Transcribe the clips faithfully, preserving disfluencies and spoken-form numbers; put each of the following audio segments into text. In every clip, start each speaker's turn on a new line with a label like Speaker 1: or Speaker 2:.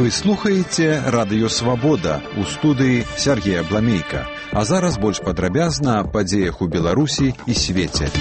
Speaker 1: Вы слухаеце Радыё Свабода, у студыі Сергея Бламейка. А зараз больш падрабязна аб падзеях у Беларусі і свеце.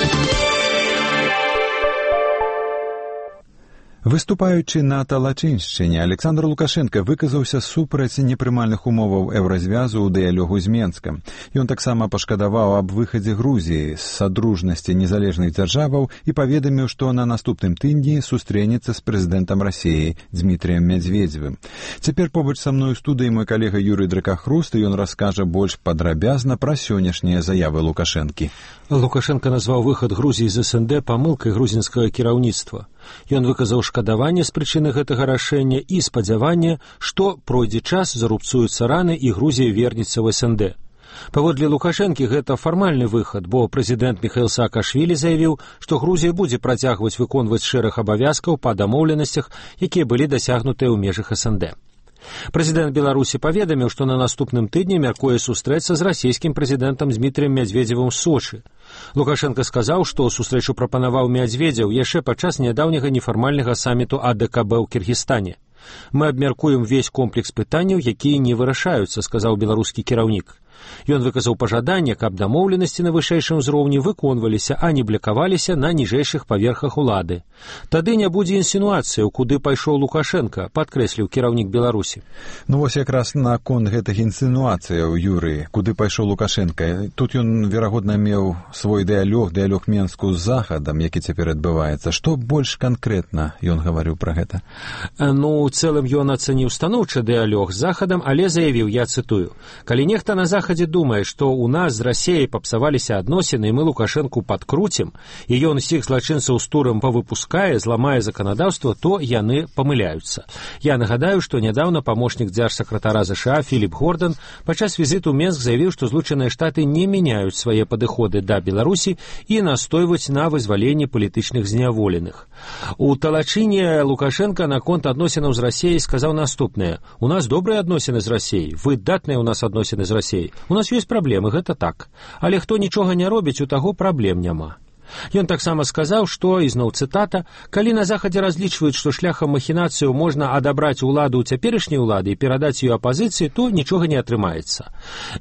Speaker 1: Выступаючы на Талачыншчыне, Александр Лукашенко выказаўся супраць непрымальных умоваў еўразвязу ў дыялогу з Менскам. Ён таксама пашкадаваў аб выхадзе Грузіі з садружнасці незалежных дзяржаваў і паведаміў, што на наступным тыдні сустрэнецца з прэзідэнтам Расіі Дмітрыем Медведзевым. Цяпер побач са мной у студыі мой калега Юрый Дракахруст, і ён раскажа больш падрабязна пра сённяшнія заявы Лукашэнкі.
Speaker 2: Лукашенко назваў выхад Грузіі з эс эн дэ памылкай грузінскага кіраўніцтва. Ён выказаў шкадаванне з прычыны гэтага рашэння і спадзяванне, што пройдзе час, зарубцуюцца раны і Грузія вернецца ў эс эн дэ. Паводле Лукашэнкі гэта фармальны выхад, бо прэзідэнт Міхаіл Саакашвілі заявіў, што Грузія будзе працягваць выконваць шэраг абавязкаў па дамоўленасцях, якія былі дасягнутыя ў межах эс эн дэ. Прэзідэнт Беларусі паведаміў, што на наступным тыдні мяркуе сустрэцца з расійскім прэзідэнтам Дмітрыем Медведзевым у Сочы. Лукашенко сказаў, што сустрэчу прапанаваў Медведзеў яшчэ падчас нядаўняга нефармальнага саміту а дэ ка бэ ў Кіргізстане. «Мы абмяркуем весь комплекс пытанняў, якія не вырашаюцца», — сказаў беларускі кіраўнік. Ён выказаў пажаданне, каб дамоўленасці на вышэйшым узроўні выконваліся, а не блакаваліся на ніжэйшых паверхах улады. Тады не будзе інсінуацыяў, куды пайшоў Лукашенко, падкрэсліў кіраўнік Беларусі.
Speaker 1: Ну вось якраз наконт гэтых інсінуацыяў, Юрый, куды пайшоў Лукашенко. Тут ён, верагодна, меў свой дыялог, дыялог Менску з Захадам, які цяпер адбываецца. Што больш канкрэтна ён гаварыў пра гэта?
Speaker 2: Ну, у цэлым ён ацаніў станоўчы дыялог з Захадам, але заявіў, я цытую, «Калі нехта на Захадзе думае, што ў нас з Расіяй папсаваліся адносіны, і мы Лукашэнку падкруцім, і ён усіх злачынцаў з турам павыпускае, зламае заканадаўства, то яны памыляюцца». Я нагадаю, што нядаўна памочнік дзяржсакратара ЗША Філіп Гордан падчас візіту ў Менск заявіў, што Злучаныя Штаты не мяняюць свае падыходы да Беларусі і настойваюць на вызваленні палітычных зняволеных. У Талачыне Лукашенко наконт адносінаў з Расіяй сказаў наступнае. «У нас добрыя адносіны з Расіяй, выдатныя ў нас адносіны з Расіяй. У нас ёсць праблемы, гэта так. Але хто нічога не робіць, у таго праблем няма». Ён таксама сказаў, што, ізноў цытата, «Калі на Захадзе разлічваюць, што шляхам махінацыю можна адабраць уладу ў цяперашняй улады і перадаць ёй апазіцыі, то нічога не атрымаецца.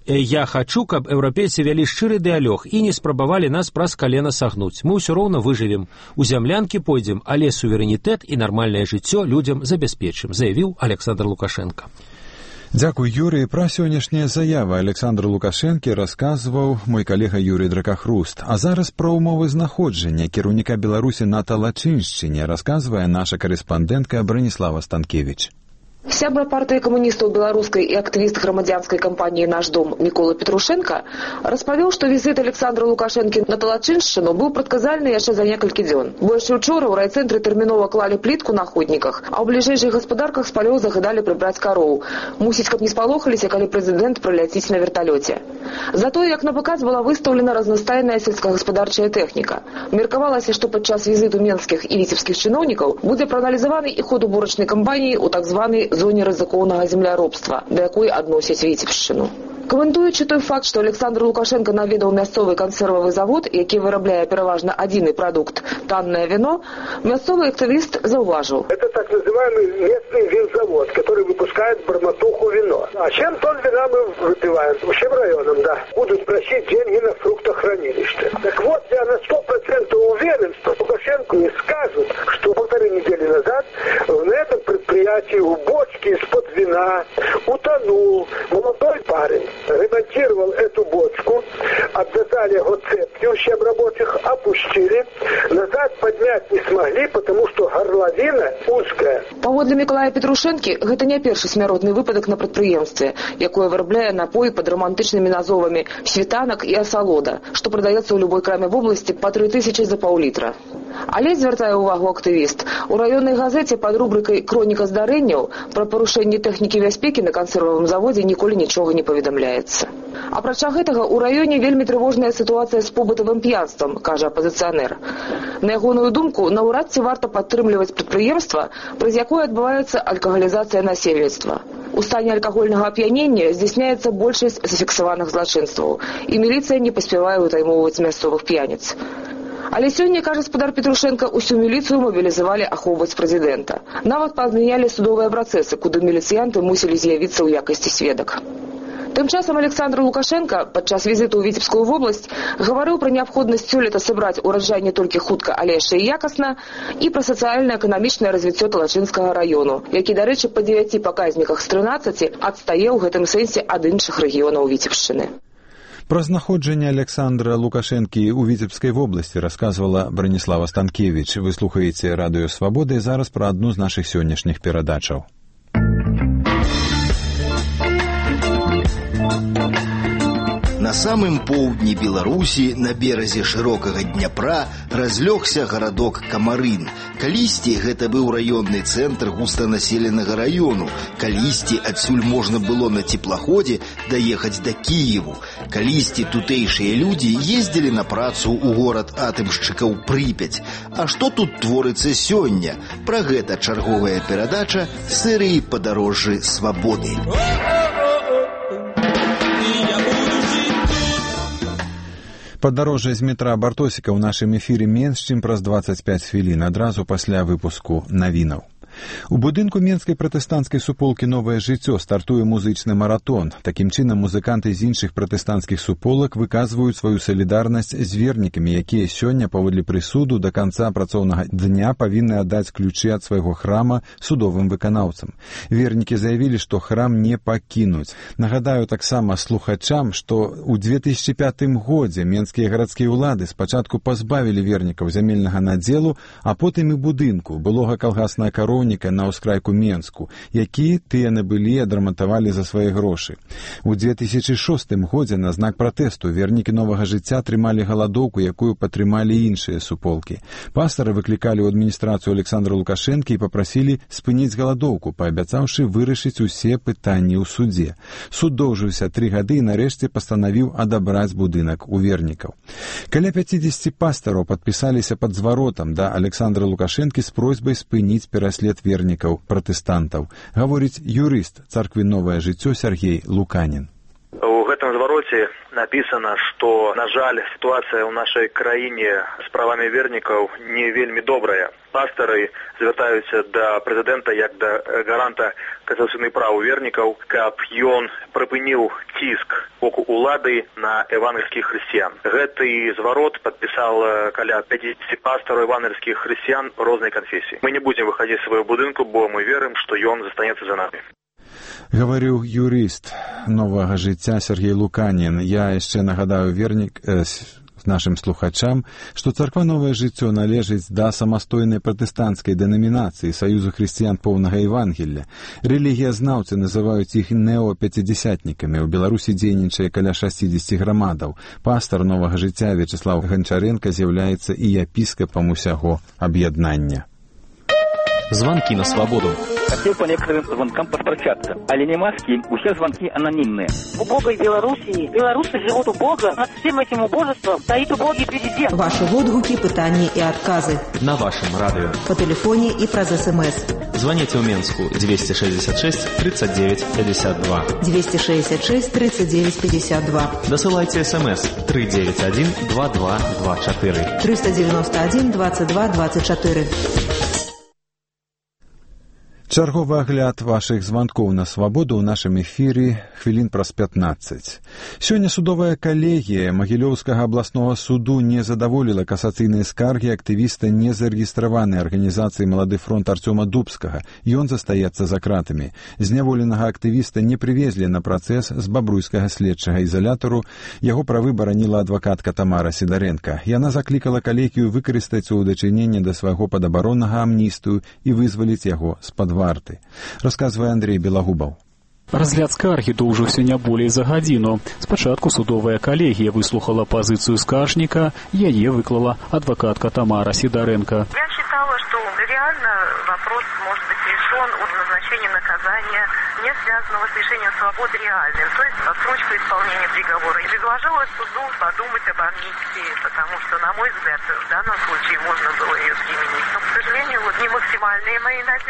Speaker 2: Я хачу, каб еўрапейцы вялі шчыры дыялог і не спрабавалі нас праз калена сагнуць. Мы ўсё роўна выжывем. У зямлянкі пойдзем, але суверэнітэт і нармальнае жыццё людзям забяспечым», заявіў Александр Лукашенко.
Speaker 1: Дзякуй, Юрый. Пра сённяшнія заявы Александра Лукашэнкі расказваў мой калега Юрый Дракахруст. А зараз пра ўмовы знаходжання кіраўніка Беларусі на Талачыншчыне расказвае наша карэспандэнтка Браніслава Станкевіч.
Speaker 3: Сябра партыі камуністаў беларускай і актывіст грамадзянскай кампаніі «Наш дом» Мікола Петрушенко распавёў, што візіт Александра Лукашэнкі на Талачыншчыну быў прадказальны яшчэ за некалькі дзён. Бо яшчэ ўчора ў райцэнтры тэрмінова клалі плітку на ходніках, а ў бліжэйшых гаспадарках з палёў загадалі прыбраць кароў. Мусіць, каб не спалохаліся, калі прэзідэнт прыляціць на верталёце. Затое, як на паказ, была выстаўлена разнастайная сельскагаспадарчая тэхніка. Меркавалася, што падчас візіту менскіх і віцебскіх чыноўнікаў будзе прааналізаваны і ход уборачнай кампаніі ў так званай зоне рызыкоўнага земляробства, да якой адносяць Віцебшчыну. Каментуючы той факт, што Александр Лукашенко наведаў мясцовы кансервавы завод, які вырабляе пераважна адзіны прадукт – таннае вино, мясцовый активист зауважил.
Speaker 4: Это так называемый местный винзавод, который выпускает Барматуху вино. А чем тон вина мы выпиваем? Всем районам, да. Будут просить деньги на фруктохранилище. Так вот, я на сто процентов уверен, что Лукашенко не скажут, что полторы недели назад на этом предприятии у бочки из-под вина утонул молодой парень. Ремонтировал эту бочку, обвязали его цепью, щеб рабочих опустили, назад поднять не смогли, потому что горловина узкая.
Speaker 3: Паводле Міколая Петрушэнкі, гэта не першы смяротны выпадак на прадпрыемстве, якое вырабляе напоі пад романтычнымі назовамі «Світанак» і «Асалода», што прадаецца ў любой краме вобласці па тры тысячы за паўлітра. Але, звяртае ўвагу актывіст, у раённай газеце пад рубрыкай «Кроніка здарэнняў» пра парушэнне тэхнікі бяспекі на кансервавым заводзе ніколі нічога не паведамляецца. Апрача гэтага, у раёне вельмі трывожная сітуацыя з побытавым п'янствам, кажа апазіцыянер. На ягоную думку, наўрад ці варта падтрымліваць прадпрыемства, праз якое адбываецца алкагалізацыя насельніцтва. У стане алкагольнага ап'янення здзяйсняецца большасць зафіксаваных злачынстваў, і міліцыя не паспявае вытаймоўваць мясцовых п'яніц. Але сёння, кажа спадар Петрушенко, усю міліцыю мабілізавалі ахоўваць прэзідэнта. Нават пазмянялі судовыя працэсы, куды міліцыянты мусілі з'явіцца ў якасці сведак. Тым часам Александр Лукашенко падчас візіту ў Віцебскую вобласць гаварыў пра неабходнасць сёлета сабраць ураджай не толькі хутка, але яшчэ і якасна, і пра сацыяльна-эканамічнае развіццё Талачынскага раёну, які, дарэчы, па дзевяці паказніках з трынаццаці адстае ў гэтым сэнсе ад іншых рэгіёнаў Віцебшчыны.
Speaker 1: Пра знаходжанне Александра Лукашэнкі ў Віцебскай вобласці расказвала Браніслава Станкевіч. Вы слухаеце Радыё Свабода і зараз пра адну з нашых сённяшніх перадачаў.
Speaker 5: На самым поўдні Беларусі, на беразе шырокага Дняпра, разлёгся гарадок Камарын. Калісьці гэта быў раённы цэнтр густанаселенага раёну. Калісьці адсюль можна было на цеплаходзе даехаць да Кіеву. Калісьці тутэйшыя людзі ездзілі на працу ў горад атамшчыкаў Прыпяць. А што тут творыцца сёння? Пра гэта чарговая перадача серыі «Падарожжы свабоды».
Speaker 1: Падарожжа з метра Бартосіка ў нашым эфіры менш чым праз дваццаць пяць хвілін, адразу пасля выпуску навінаў. У будынку Менскай пратэстанцкай суполкі «Новае жыццё» стартуе музычны маратон. Такім чынам музыканты з іншых пратэстанцкіх суполак выказваюць сваю салідарнасць з вернікамі, якія сёння паводле прысуду да канца працоўнага дня павінны аддаць ключы ад свайго храма судовым выканаўцам. Вернікі заявілі, што храм не пакінуць. Нагадаю таксама слухачам, што ў две тысячы пятым годзе менскія гарадскія ўлады спачатку пазбавілі вернікаў зямельнага надзелу, а потым і будынку былога калгаснага кароўніка на ўскрайку Менску, які тыя набылі і адрамантавалі за свае грошы. У две тысячы шостым годзе на знак пратэсту вернікі Новага жыцця трымалі галадоўку, якую падтрымалі іншыя суполкі. Пастары выклікалі ў адміністрацыю Александра Лукашэнкі і папрасілі спыніць галадоўку, паабяцаўшы вырашыць усе пытанні ў судзе. Суд доўжыўся тры гады і нарэшце пастанавіў адабраць будынак у вернікаў. Каля пяцідзесяці пастараў падпісаліся пад зваротам да Александра Лукашэнкі з просьбай спыніць пераслед вернікаў пратэстантаў, гаворыць юрыст царквы «Новае жыццё» Сергей Луканін.
Speaker 6: У гэтым звароце напісана, што, на жаль, сітуацыя ў нашай краіне з правамі вернікаў не вельмі добрая. Пастары звяртаюцца да прэзідэнта як да гаранта касацыйных праў вернікаў, каб ён прыпыніў ціск боку улады на евангельскіх хрысціян. Гэты зварот падпісал каля пяцідзесяці пастараў евангельскіх хрысціян рознай канфесіі. Мы не будзем выхадзіць з свайго будынку, бо мы верым, што ён застанецца за намі.
Speaker 1: Гаварыў юрыст Новага жыцця Сергей Луканін. Я яшчэ нагадаю вернік э, нашим слухачам, што царква «Новае жыццё» належыць да самастойнай пратэстанцкай дэнамінацыі Саюзу хрысціян поўнага Евангелля. Рэлігіязнаўцы называюць іх неопяцідзясятнікамі. У Беларусі дзейнічае каля шасцідзесяці грамадаў. Пастар «Новага жыцця» Вячеслав Ганчаренко з'яўляецца і епіскапам усяго аб'яднання.
Speaker 7: Звонки на свободу.
Speaker 8: Хотел по некоторым звонкам построчаться. Але не маски, у всех звонки анонимные.
Speaker 9: У Бога и Белоруссии. Белорусы живут у Бога. Над всем этим убожеством стоит убогий президент.
Speaker 10: Ваши отгуки, пытания и отказы.
Speaker 7: На вашем радио.
Speaker 10: По телефоне и про СМС.
Speaker 7: Звоните в Менску двести шестьдесят шесть тридцать девять пятьдесят два.
Speaker 10: двести шестьдесят шесть тридцать девять пятьдесят два.
Speaker 7: Досылайте СМС три девять один два два два четыре.
Speaker 10: триста девяносто один двадцать два двадцать четыре.
Speaker 1: Чарговы агляд вашых званкоў на свабоду ў нашым эфіры хвілін праз пятнаццаць. Сёння судовая калегія Магілёўскага абласнога суду не задаволіла касацыйныя скаргі актывіста незарэгістраванай арганізацыі «Малады фронт» Арцёма Дубскага. Ён застаецца за кратамі. Зняволенага актывіста не прывезлі на працэс з бабруйскага следчага ізалятару. Яго правы бараніла адвакатка Тамара Сідарэнка. Яна заклікала калегію выкарыстаць у дачыненні да свайго падабароннага амністыю і вызваліць яго з-пад варты. Расказвае Андрей Белагубаў.
Speaker 11: Разгляд скаргі доўжыўся не болей за гадзіну. Спачатку судовая калегія выслухала пазіцыю скаржніка, яе выклала адвакатка Тамара Сидоренко.
Speaker 12: Я считала, что реально вопрос может быть решен от назначения наказания, не связанного с лишением свободы реальным, то есть отсрочка исполнения приговора. И предложила суду подумать об амнистии, потому что, на мой взгляд, в данном случае можно было ее применить. Но, к сожалению, вот не максимальные мои надежды.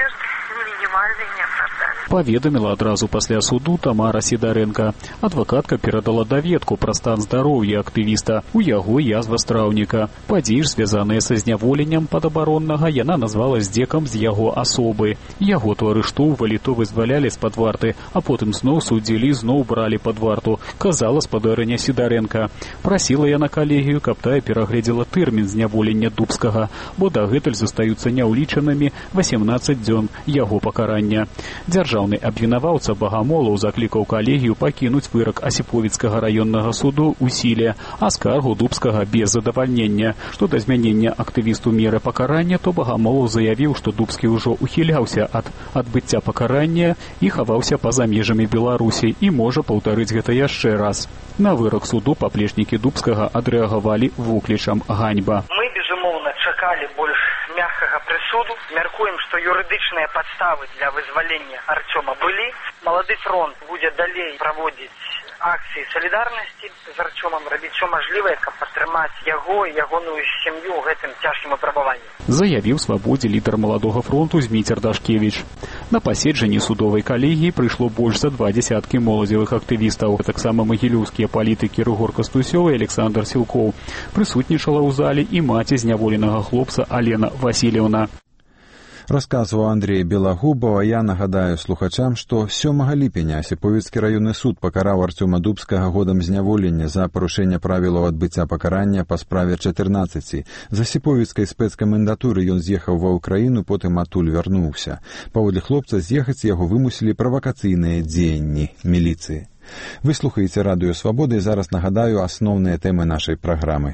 Speaker 12: минимальные, неоправданные.
Speaker 11: Паведаміла адразу пасля суду Тамара Сідарэнка. Адвакатка перадала даведку пра стан здароўя актывіста. У яго язва страўніка. Падзеі ж, звязаныя са зняволеннем падабароннага, яна назвала здзекам з яго асобы. Яго то арыштоўвалі, то вызвалялі з-пад варты, а потым зноў судзілі, зноў бралі пад варту, казала спадарыня Сідарэнка. Прасіла яна калегію, каб тая перагледзела тэрмін зняволення Дубскага, бо дагэтуль застаюцца няўлічанымі васемнаццаць дзён яго пакарання. Дзяржаўны абвінаваўца Багамолаў заклікаў калегію пакінуць вырак Асіповіцкага раённага суду ў сіле, а скаргу Дубскага без задавальнення. Што да змянення актывісту меры пакарання, то Багамолаў заявіў, што Дубскі ўжо ухіляўся ад адбыцця пакарання і хаваўся па-за межамі Беларусі і можа паўтарыць гэта яшчэ раз. На вырак суду паплечнікі Дубскага адрэагавалі воклічам ганьба.
Speaker 13: Мы, безумоўна, чакалі больш мягкага прысуду. Мяркуем, што юрыдычныя падставы для вызвалення Арцёма былі. Малады фронт будзе далей праводзіць акцыі салідарнасці з Арцёмам, рабіць усё мажлівае, каб падтрымаць яго і ягоную сям'ю ў гэтым цяжкім выпрабаванні.
Speaker 11: Заявіў свабодзе лідар маладога фронту Зміцер Дашкевіч. На паседжанні судовай калегіі прыйшло больш за два дзесяткі моладзевых актывістаў. Таксама магілёўскія палітыкі Рыгор Кастусёў і Александр Сілкоў. Прысутнічала ў зале і маці зняволенага хлопца Алена Васильевна.
Speaker 1: Расказваў Андрей Белагубаў, а я нагадаю слухачам, што сёмага ліпеня Асіповіцкі раённы суд пакараў Арцёма Дубскага годам зняволення за парушэнне правілаў адбыцця пакарання па справе чатырнаццаці. З асіповіцкай спецкамендатуры ён з'ехаў ва ўкраіну, потым адтуль вярнуўся. Паводле хлопца з'ехаць яго вымусілі правакацыйныя дзеянні міліцыі. Вы слухаеце Радыё Свабода, і зараз нагадаю асноўныя тэмы нашай праграмы.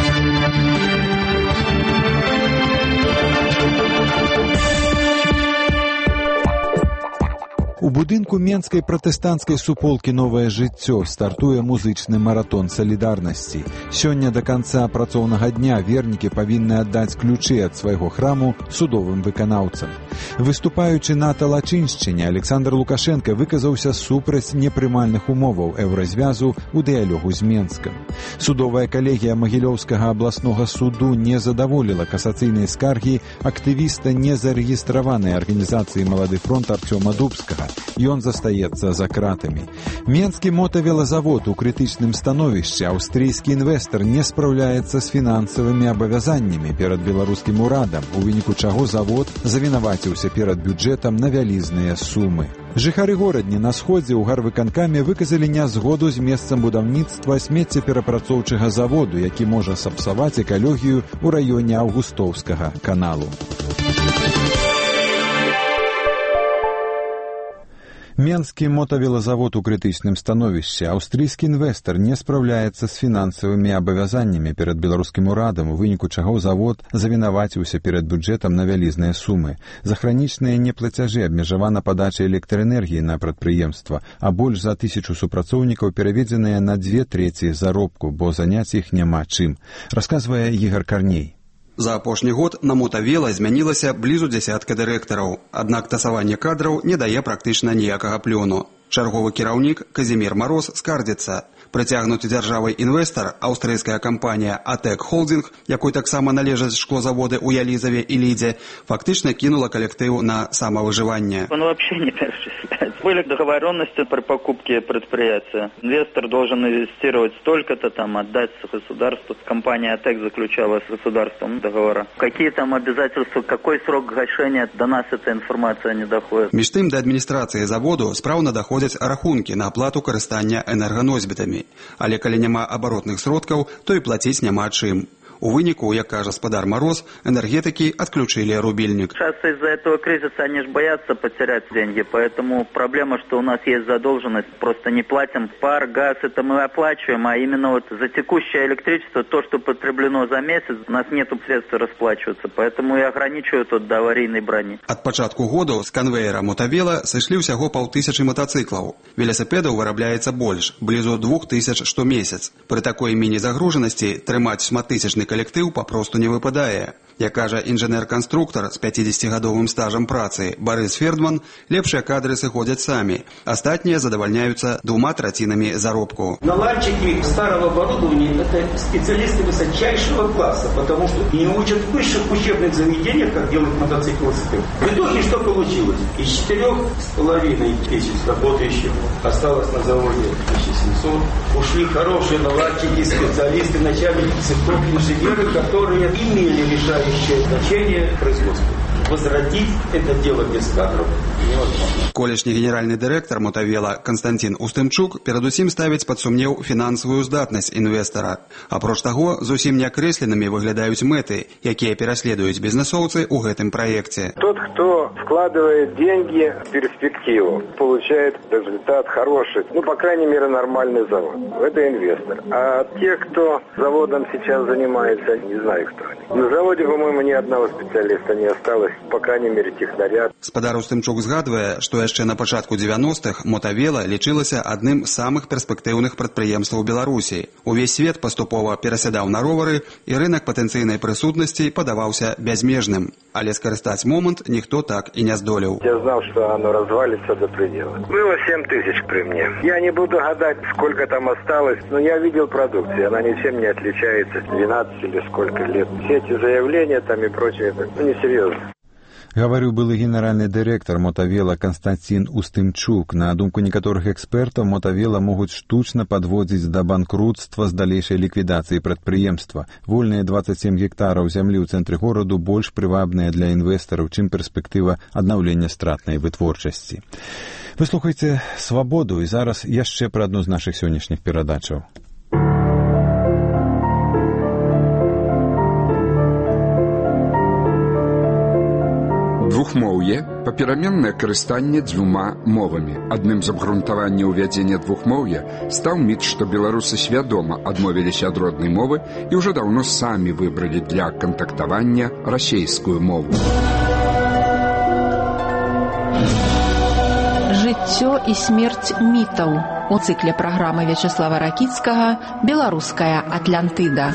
Speaker 1: У будынку Менскай пратэстанцкай суполкі «Новае жыццё» стартуе музычны маратон салідарнасці. Сёння да канца працоўнага дня вернікі павінны аддаць ключы ад свайго храму судовым выканаўцам. Выступаючы на Талачыншчыне, Александр Лукашенко выказаўся супраць непрымальных умоваў еўразвязу ў дыялогу з Менскам. Судовая калегія Магілёўскага абласнога суду не задаволіла касацыйнай скаргі актывіста незарэгістраванай арганізацыі «Малады фронт» Арцёма Дубскага. Ён застаецца за кратамі. Менскі мотавелазавод у крытычным становішчы. Аўстрыйскі інвестар не спраўляецца з фінансавымі абавязаннямі перад беларускім урадам, у выніку чаго завод завінаваціўся перад бюджэтам на вялізныя сумы. Жыхары горадні на сходзе ў гарвыканкаме выказалі нязгоду з месцам будаўніцтва смеццеперапрацоўчага заводу, які можа сапсаваць экалогію ў раёне Аўгустоўскага каналу. Менскі мотавелазавод у крытычным становішчы. Аўстрыйскі інвестар не спраўляецца з фінансавымі абавязаннямі перад беларускім урадам, у выніку чаго завод завінаваціўся перад бюджэтам на вялізныя сумы. За хранічныя неплацяжы абмежавана падача электраэнергіі на прадпрыемства, а больш за тысячу супрацоўнікаў пераведзеныя на дзве трэці заробку, бо заняць іх няма чым, расказвае Ігар Карней.
Speaker 14: За апошні год на мотавела змянілася блізу дзясятка дырэктараў, аднак тасаванне кадраў не дае практычна ніякага плёну. Чарговы кіраўнік Казімір Мароз скардзіцца. Прыцягнуты дзяржавай інвестар, аўстрыйская кампанія «Атэк Холдинг», якой таксама належаць шклозаводы ў Ялізаве і Лідзе, фактычна кінула калектыў на самавыжыванне.
Speaker 8: Он вообще не перечисляет. Были договоренности при покупке предприятия. Инвестор должен инвестировать столько-то, там, отдать государству. Компания «Атэк» заключала с государством договора. Какие там обязательства, какой срок гашения, до нас эта информация не доходит.
Speaker 14: Між тым, да адміністрацыі заводу спраўна даходзяць рахункі на аплату карыстання энерганосьбітамі. Але калі няма абаротных сродкаў, то і плаціць няма чым. У выніку, як кажа гаспадар Мароз, энергетики отключили рубильник.
Speaker 8: Сейчас из-за этого кризиса они же боятся потерять деньги, поэтому проблема, что у нас есть задолженность, просто не платим. Пар, газ, это мы оплачиваем, а именно вот за текущее электричество, то, что потреблено за месяц, у нас нет средств расплачиваться, поэтому и ограничивают тут до аварийной брони.
Speaker 14: От початку года с конвейера мотовела сышлі ўсяго паўтысячы мотоциклов. Велосипедов вырабляется больше, близу двух тысяч что месяц. При такой мини-загруженности трымать шматтысячны коллектив попросту не выпадае. Як кажа інжынер-канструктар з пяцідзесяцігадовым стажам працы Барыс Фердман, лепшыя кадры сыходзяць самі. Астатнія задавальняются двумя третинами заработку.
Speaker 15: Наладчики старого оборудования – это специалисты высочайшего класса, потому что не учат в высших учебных заведениях, как делать мотоциклисты. В итоге что получилось? Из четырех с половиной тысяч работающих осталось на заводе тысяча семьсот. Ушли хорошие наладчики, специалисты, начальники цехов, инженеры, которые имели решающее значение в производстве. Возродить это дело без кадров невозможно.
Speaker 14: Колішні генеральны дырэктар Мотавела Константин Устымчук перадусім ставіць пад сумнеў фінансавую здатнасць інвестара. Апроч таго, зусім неакрэсленымі выглядаюць мэты, якія пераследуюць бізнесоўцы ў гэтым праекце.
Speaker 16: Тот, кто вкладывает деньги в перспективу, получает результат хороший, ну, по крайней мере, нормальный завод. Это инвестор. А те, кто заводом сейчас занимается, не знаю, кто они. На заводе, по-моему, ни одного специалиста не осталось, по крайней мере, технаря.
Speaker 14: Спадар Устымчук згадвае, што яшчэ на пачатку дзевяностых Мотавела лічылася адным з самых перспектыўных прадпрыемстваў Беларусі. Увесь свет паступова перасядаў на ровары, і рынак патэнцыйнай прысутнасці падаваўся бязмежным. Але скарыстаць момант ніхто так і не здолеў.
Speaker 16: Я знал, что оно развалится до предела. Было семь тысяч при мне. Я не буду гадать, сколько там осталось, но я видел продукцию. Она ничем не отличается. двенадцать или сколько лет. Все эти заявления там и прочее, ну, несерьезно.
Speaker 1: Гаварыў былы генеральны дырэктар Мотавела Константин Устымчук. На думку некаторых экспертаў, Мотавела могуць штучна падводзіць да банкрутства з далейшай ліквідацыі прадпрыемства. Вольныя дваццаць сем гектараў зямлі ў цэнтры гораду больш прывабныя для інвестараў, чым перспектыва аднаўлення стратнай вытворчасці. Вы слухаеце «Свабоду», і зараз яшчэ пра адну з нашых сённяшніх перадачаў.
Speaker 17: Двухмоўе – папераменнае карыстанне дзвюма мовамі. Адным з абгрунтавання ўвядзення двухмоўя стаў міф, што беларусы свядома адмовіліся ад роднай мовы і ўжо даўно самі выбралі для кантактавання расейскую мову.
Speaker 18: Жыццё і смерць мітаў у цыкле праграмы Вячеслава Ракіцкага «Беларуская Атлантыда».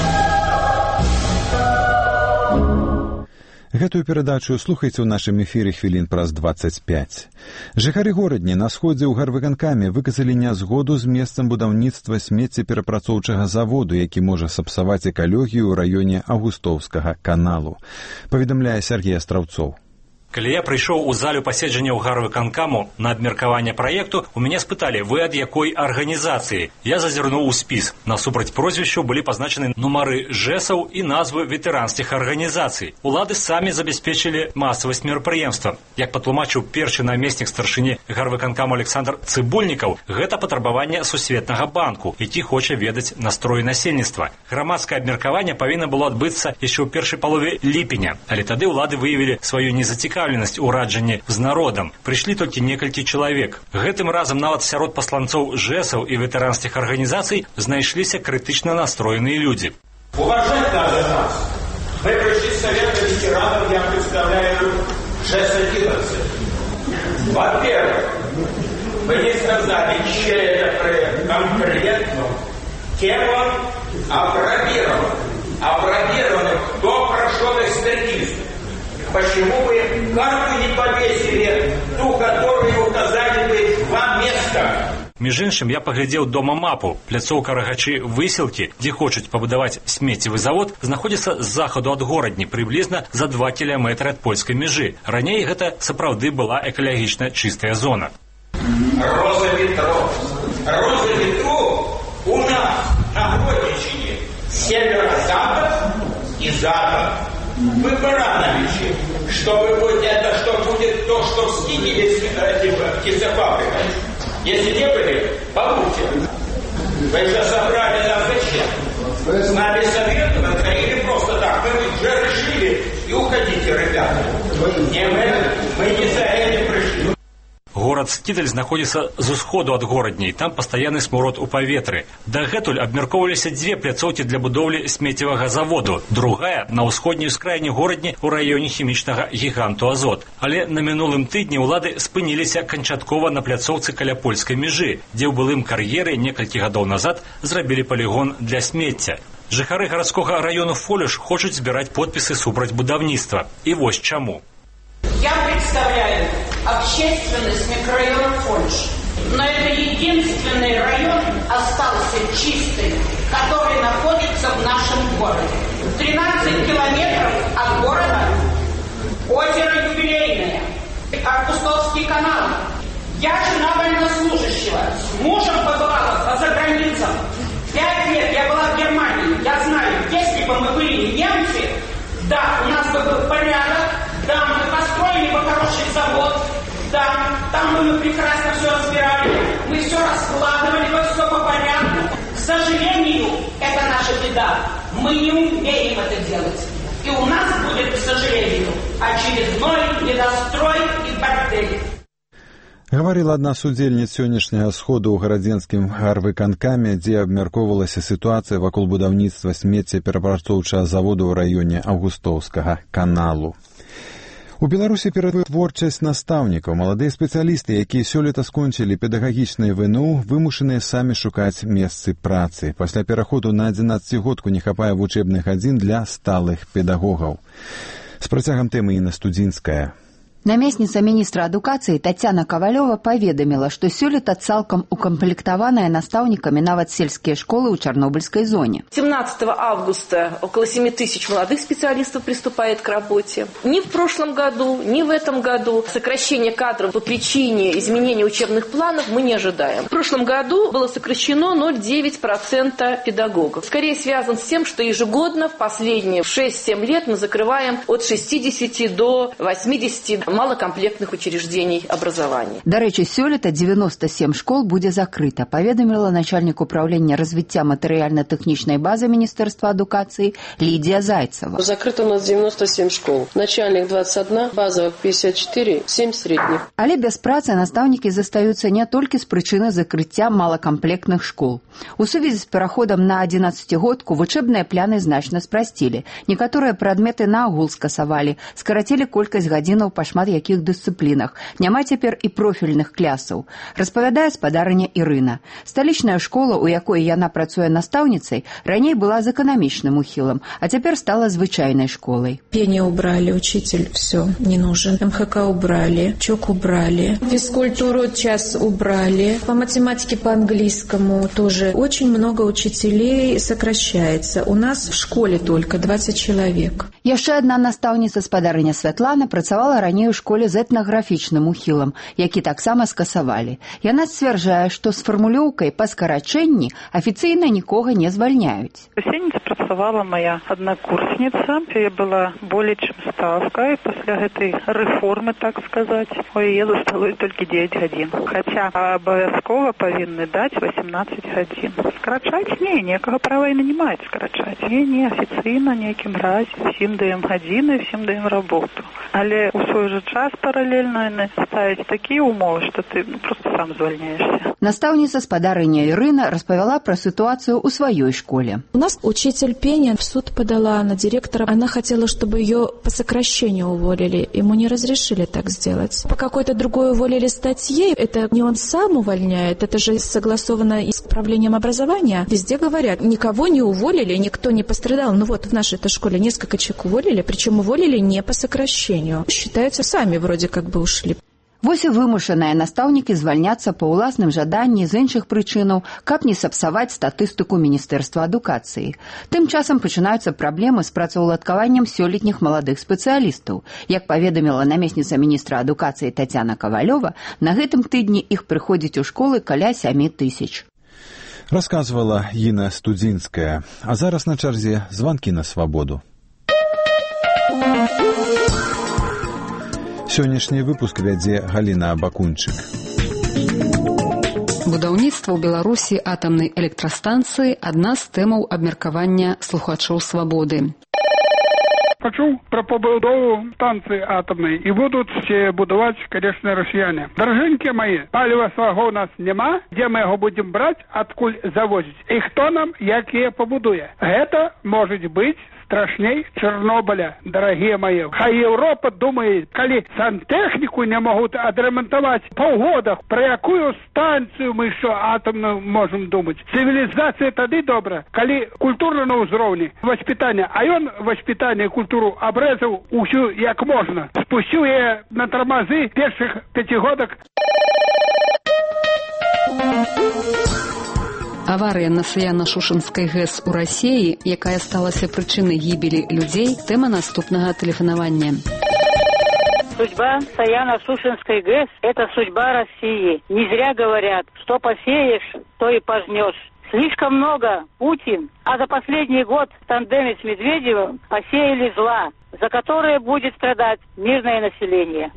Speaker 1: Гэтую перадачу слухайце ў нашым эфіры хвілін праз дваццаць пяць. Жыхары горадні на сходзе ў гарвыканкаме выказалі нязгоду з месцам будаўніцтва смеццеперапрацоўчага заводу, які можа сапсаваць экалогію ў раёне Аўгустоўскага каналу. Паведамляе Сергей Астраўцоў.
Speaker 19: Калі я прыйшоў у залю паседжання ў гарвыканкаму на абмеркаванне праекту, у мяне спыталі, вы ад якой арганізацыі? Я зазірнуў у спіс. Насупраць прозвішчу былі пазначаны нумары жэсаў і назвы ветэранскіх арганізацый. Улады самі забяспечылі масавасць мерапрыемства. Як патлумачыў першы намеснік старшыні гарвыканкаму Александр Цыбульнікаў, гэта патрабаванне Сусветнага банку, які хоча ведаць настрой насельніцтва. Грамадскае абмеркаванне павінна было адбыцца яшчэ ў першай палове ліпеня, але тады ўлады выявілі сваю незацікаўленасць у раджанні з народам. Прыйшлі толькі некалькі чалавек. Гэтым разам нават сярод пасланцоў жэсаў і ветэранскіх арганізацый знайшліся крытычна настроеныя людзі.
Speaker 20: Уважать надо нас. Мы пришли с совета ветеранов, я представляю жэс одиннадцать. Во-первых, вы не сказали, чей это проект конкретно. Тема опробирована. Опробирована, кто прошел экспертизу. Почему вы карту не повесили, ту, которую указали бы вам место?
Speaker 19: Між іншым, я паглядзеў дома мапу. Пляцоўка Рагачы Высілкі, дзе хочуць пабудаваць смеццевы завод, знаходзіцца з захаду ад горадні, прыблізна за два кіламетры ад польскай мяжы. Раней гэта сапраўды была экалагічна чыстая зона.
Speaker 20: Роза ветров. Роза ветров у нас на Гродненщине северо-запад и запад. Вы Барановичи, что вы будете, это что будет то, что в Скибиде типа птицефабрика. Если не были, побудьте. Вы же собрали нас зачем? С нами советоваться или просто так? Мы уже решили и уходите, ребята. Не мы, мы не за этим пришли.
Speaker 19: Горад Скіталь знаходзіцца з усходу ад горадні, там пастаянны смурод у паветры. Дагэтуль абмяркоўваліся дзве пляцоўкі для будоўлі смеццевага заводу. Другая на ўсходняй ускраіне горадні ў раёне хімічнага гіганту Азот. Але на мінулым тыдні ўлады спыніліся канчаткова на пляцоўцы каля польскай мяжы, дзе ў былым кар'еры некалькі гадоў назад зрабілі палігон для смецця. Жыхары гарадскога раёну Фолюш хочуць збіраць подпісы супраць будаўніцтва. І вось чаму.
Speaker 21: Я представляю общественность микрорайона Фолюш. Но это единственный район остался чистый, который находится в нашем городе. тринадцать километров от города озеро Юбилейное, Арбустовский канал. Я жена военнослужащего, с мужем побывала по заграницам. Пять лет я была в Германии. Я знаю, если бы мы были немцы, да, у нас бы был порядок, да, мы построили бы хороший завод, да, там бы мы прекрасно все разбирали, мы все раскладывали бы все по порядку. К сожалению, это наша беда. Мы не умеем это делать. И у нас будет, к сожалению, очередной недострой и бордель.
Speaker 1: Гаварыла адна з удзельніц сённяшняга сходу ў гарадзенскім гарвыканкаме, дзе абмяркоўвалася сітуацыя вакол будаўніцтва смеццеперапрацоўчага заводу ў раёне Аўгустоўскага каналу. У Беларусі перад творчасць настаўнікаў. Маладыя спецыялісты, якія сёлета скончылі педагагічнае ВНУ, вымушаныя самі шукаць месцы працы. Пасля пераходу на адзінаццацігодку не хапае вучэбных гадзін для сталых педагогаў. З працягам тэмы Інна Студзінская.
Speaker 22: Намесніца міністра адукацыі Тацяна Кавалёва паведаміла, што сёлета цалкам укамплектаваныя настаўнікамі нават сельскія школы ў Чернобыльской зоне.
Speaker 23: семнадцатого августа около семи тысяч молодых специалистов приступает к работе. Ни в прошлом году, ни в этом году сокращение кадров по причине изменения учебных планов мы не ожидаем. В прошлом году было сокращено ноль целых девять десятых процента педагогов. Скорее связан с тем, что ежегодно в последние шесть-семь лет мы закрываем от шестидесяти до восьмидесяти малокомплектных учреждений образования.
Speaker 22: До речі, сёлета девяносто семь школ будзе закрыта, паведаміла начальник управления развіцця матэрыяльна-тэхнічнай базы Министерства адукацыі Лидия Зайцева.
Speaker 24: Закрыто у нас девяносто семь школ. Начальных двадцать один, базовых пятьдесят четыре, семь средних.
Speaker 22: Але без працы настаўнікі застаюцца не толькі з прычыны закрыцця малакамплектных школ. У сувязі з пераходам на адзінаццацігодку вучэбныя пляны значна спрасцілі. Некаторыя прадметы наогул скасавалі, скарацілі колькасць гадзінаў па шмат якіх дысцыплінах. Няма цяпер і профільных клясаў. Распавядае спадарыня Ірына. Сталічная школа, у якой яна працуе настаўніцай, раней была з эканамічным ухілам, а цяпер стала звычайнай школай.
Speaker 25: Пение убрали, учитель все не нужен. МХК убрали, ЧОК убрали, физкультуру час убрали, по математике, по английскому тоже очень много учителей сокращается. У нас в школе только двадцать человек.
Speaker 22: Яшчэ адна настаўніца спадарыня Святлана працавала раней у школе з этнаграфічным ухілам, які таксама скасавалі. Яна сцвярджае, што з фармулёўкай па скарачэнні афіцыйна нікога не звальняюць.
Speaker 26: Сёння працавала моя аднакурсніца. Я была болей чым ставка, і пасля гэтай рэформы, так сказаць, у яе засталось толькі девять гадзін. Хаця абавязкова павінны даць восемнадцать гадзін. Скарачаць? Не, ніякага права яны не маюць скарачаць. Не, не, афіцыйна, ніякім разе. Всім даем гадзіны, всім даем работу. Але у свой же час паралельно яны ставяць такія умовы, што ты ну, просто сам звальняешься.
Speaker 22: Настаўніца спадарыня Ірына распавяла пра ситуацию у своей школе.
Speaker 25: У нас учитель пения в суд подала на директора. Она хотела, чтобы ее по сокращению уволили. Ему не разрешили так сделать. По какой-то другой уволили статье. Это не он сам увольняет. Это же согласовано и с управлением образования. Везде говорят, никого не уволили, никто не пострадал. Ну вот в нашей-то школе несколько человек уволили, причем уволили не по сокращению. Считаются, сами вроде как бы ушли.
Speaker 22: Вось і вымушаныя настаўнікі звальняцца па ўласным жаданні з іншых прычынаў, каб не сапсаваць статыстыку Міністэрства адукацыі. Тым часам пачынаюцца праблемы з працаўладкаваннем сёлетніх маладых спецыялістаў. Як паведаміла намесніца міністра адукацыі Тацяна Кавалёва, на гэтым тыдні іх прыходзіць у школы каля сямі тысяч.
Speaker 1: Расказвала Інна Студзінская. А зараз на чарзе званкі на свабоду. Сённяшні выпуск вядзе Галіна Бакунчык.
Speaker 27: Будаўніцтва ў Беларусі атамнай электрастанцыі – адна з тэмаў абмеркавання слухачоў свабоды.
Speaker 28: Почув про побудову станції атомної і будуть ще будувати, звісно, росіяни. Дорогенькі мої, палива свого у нас нема, де ми його будемо брати, откуль завозити. І хто нам, як її побудує? Це може бути страшней Чернобыля, дорогие мои. А Европа думает, коли сантехнику не могут отремонтовать полгода, про какую станцию мы еще атомную можем думать? Цивилизация тогда добра, коли культура на уровне воспитания, а он воспитание культуру обрезал усю як можно. Спустил я на тормозы первых пятигодок.
Speaker 27: Аварыя на Саяна-Шушэнскай ГЭС у Расіі, якая сталася прычынай гібелі людзей, тэма наступнага тэлефанавання.
Speaker 2: Судьба Саяно-Шушэнской ГЭС – это судьба России. Не зря говорят, что посеешь, то и пожнешь. Слишком много Путин, а за последний год в тандеме с Медведевым посеяли зла, за которое будет страдать мирное население.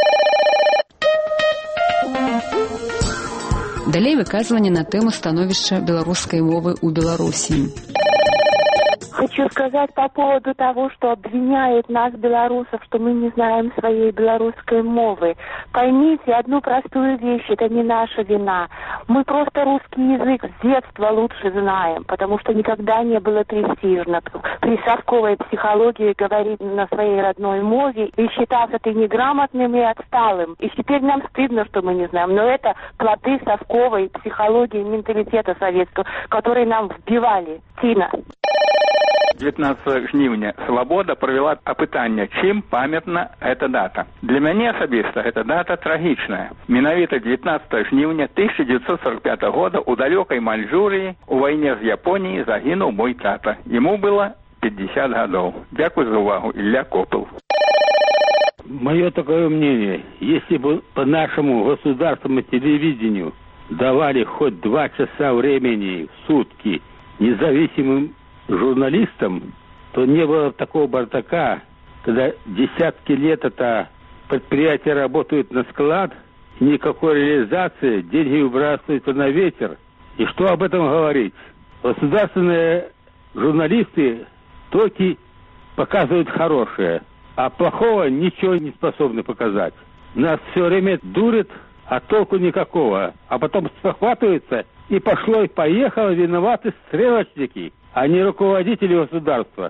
Speaker 27: Далей выказванне на тэму становішча беларускай мовы ў Беларусі.
Speaker 3: Хочу сказать по поводу того, что обвиняют нас, белорусов, что мы не знаем своей белорусской мовы. Поймите одну простую вещь, это не наша вина. Мы просто русский язык с детства лучше знаем, потому что никогда не было престижно при совковой психологии говорить на своей родной мове и считать это неграмотным и отсталым. И теперь нам стыдно, что мы не знаем. Но это плоды совковой психологии, менталитета советского, которые нам вбивали. Тина.
Speaker 4: девятнадцатого жніўня «Свабода» провела апытанне, чым памятна эта дата. Для мяне асабіста эта дата трагічная. Менавіта девятнадцатого жніўня тысяча девятьсот сорок пятого года у далёкай Маньчжурыі у вайне з Японіяй загінуў мой тата. Ему было пятьдесят гадоў. Дзякуй за увагу. Илья Копыл.
Speaker 5: Мое такое мнение, если бы по нашему государственному телевидению давали хоть два часа времени в сутки независимым журналистам, то не было такого бардака, когда десятки лет это предприятия работают на склад, и никакой реализации, деньги выбрасываются на ветер. И что об этом говорить? Государственные журналисты только показывают хорошее, а плохого ничего не способны показать. Нас все время дурят, а толку никакого. А потом спохватываются, и пошло и поехало, виноваты стрелочники, а не руководители государства.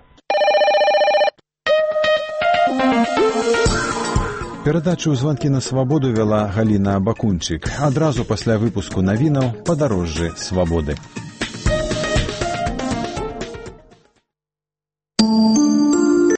Speaker 1: Перадачу «Званкі на свабоду» вела Галіна Бакунчык. Адразу пасля выпуску навінаў «Падарожжы свабоды».